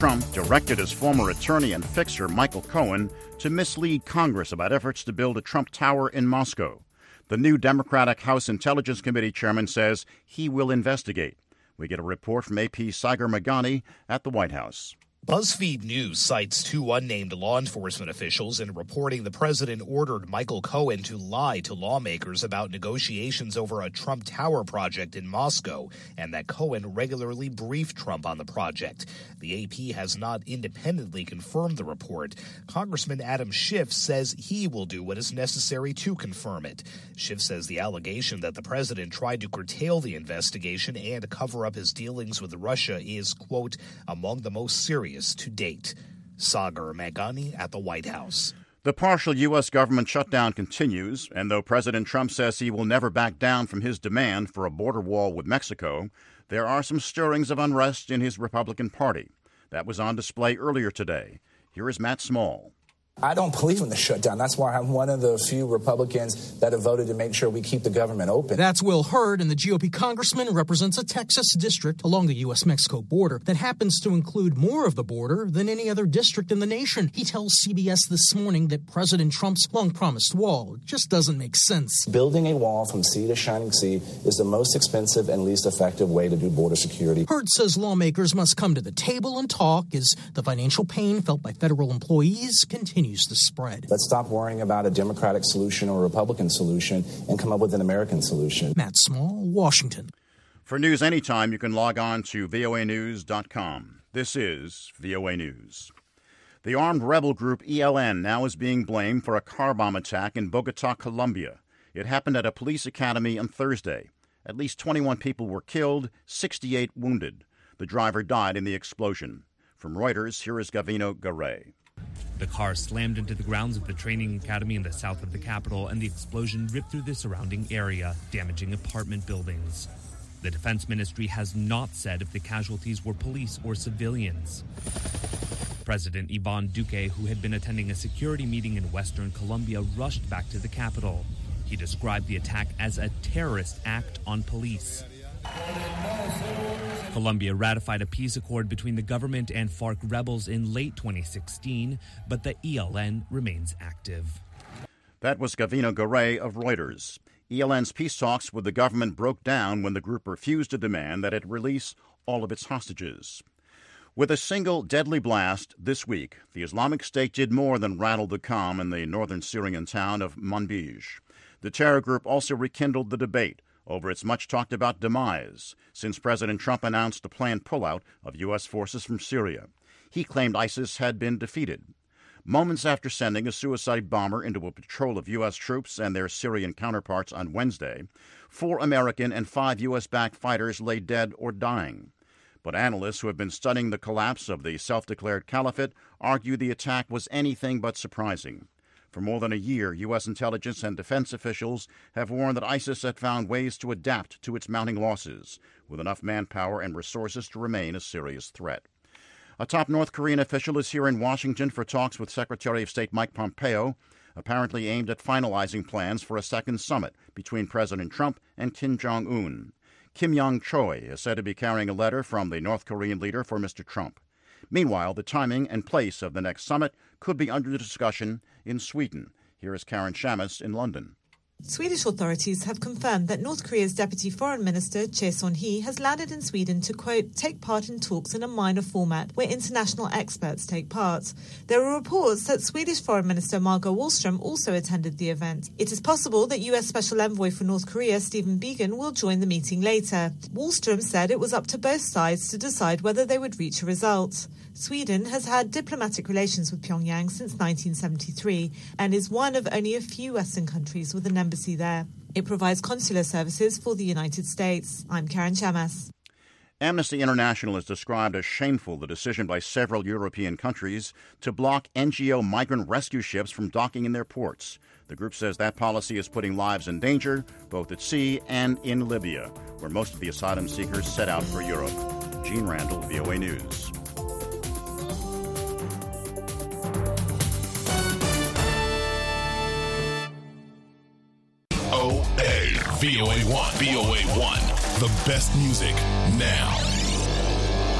Trump directed his former attorney and fixer Michael Cohen to mislead Congress about efforts to build a Trump Tower in Moscow. The new Democratic House Intelligence Committee chairman says he will investigate. We get a report from AP's Sagar Meghani at the White House. BuzzFeed News cites two unnamed law enforcement officials in reporting the president ordered Michael Cohen to lie to lawmakers about negotiations over a Trump Tower project in Moscow, and that Cohen regularly briefed Trump on the project. The AP has not independently confirmed the report. Congressman Adam Schiff says he will do what is necessary to confirm it. Schiff says the allegation that the president tried to curtail the investigation and cover up his dealings with Russia is, quote, among the most serious to date. Sagar Meghani at the White House. The partial U.S. government shutdown continues, and though President Trump says he will never back down from his demand for a border wall with Mexico, there are some stirrings of unrest in his Republican Party. That was on display earlier today. Here is Matt Small. I don't believe in the shutdown. That's why I'm one of the few Republicans that have voted to make sure we keep the government open. That's Will Hurd, and the GOP congressman represents a Texas district along the U.S.-Mexico border that happens to include more of the border than any other district in the nation. He tells CBS this morning that President Trump's long-promised wall just doesn't make sense. Building a wall from sea to shining sea is the most expensive and least effective way to do border security. Hurd says lawmakers must come to the table and talk as the financial pain felt by federal employees continues to spread. Let's stop worrying about a Democratic solution or a Republican solution and come up with an American solution. Matt Small, Washington. For news anytime, you can log on to voanews.com. This is VOA News. The armed rebel group ELN now is being blamed for a car bomb attack in Bogota, Colombia. It happened at a police academy on Thursday. At least 21 people were killed, 68 wounded. The driver died in the explosion. From Reuters, here is Gavino Garay. The car slammed into the grounds of the training academy in the south of the capital, and the explosion ripped through the surrounding area, damaging apartment buildings. The defense ministry has not said if the casualties were police or civilians. President Ivan Duque, who had been attending a security meeting in western Colombia, rushed back to the capital. He described the attack as a terrorist act on police. Colombia ratified a peace accord between the government and FARC rebels in late 2016, but the ELN remains active. That was Gavino Garay of Reuters. ELN's peace talks with the government broke down when the group refused to demand that it release all of its hostages. With a single deadly blast this week, the Islamic State did more than rattle the calm in the northern Syrian town of Manbij. The terror group also rekindled the debate over its much-talked-about demise since President Trump announced a planned pullout of U.S. forces from Syria. He claimed ISIS had been defeated. Moments after sending a suicide bomber into a patrol of U.S. troops and their Syrian counterparts on Wednesday, 4 American and 5 U.S.-backed fighters lay dead or dying. But analysts who have been studying the collapse of the self-declared caliphate argue the attack was anything but surprising. For more than a year, U.S. intelligence and defense officials have warned that ISIS had found ways to adapt to its mounting losses, with enough manpower and resources to remain a serious threat. A top North Korean official is here in Washington for talks with Secretary of State Mike Pompeo, apparently aimed at finalizing plans for a second summit between President Trump and Kim Jong-un. Kim Yong-choi is said to be carrying a letter from the North Korean leader for Mr. Trump. Meanwhile, the timing and place of the next summit could be under discussion in Sweden. Here is Karen Shamas in London. Swedish authorities have confirmed that North Korea's Deputy Foreign Minister Choi Son-hee has landed in Sweden to, quote, take part in talks in a minor format where international experts take part. There are reports that Swedish Foreign Minister Margot Wallström also attended the event. It is possible that US Special Envoy for North Korea Stephen Biegun will join the meeting later. Wallström said it was up to both sides to decide whether they would reach a result. Sweden has had diplomatic relations with Pyongyang since 1973 and is one of only a few Western countries with an embassy there. It provides consular services for the United States. I'm Karen Shamas. Amnesty International has described as shameful the decision by several European countries to block NGO migrant rescue ships from docking in their ports. The group says that policy is putting lives in danger, both at sea and in Libya, where most of the asylum seekers set out for Europe. Gene Randall, VOA News. VOA1. VOA1. The best music now.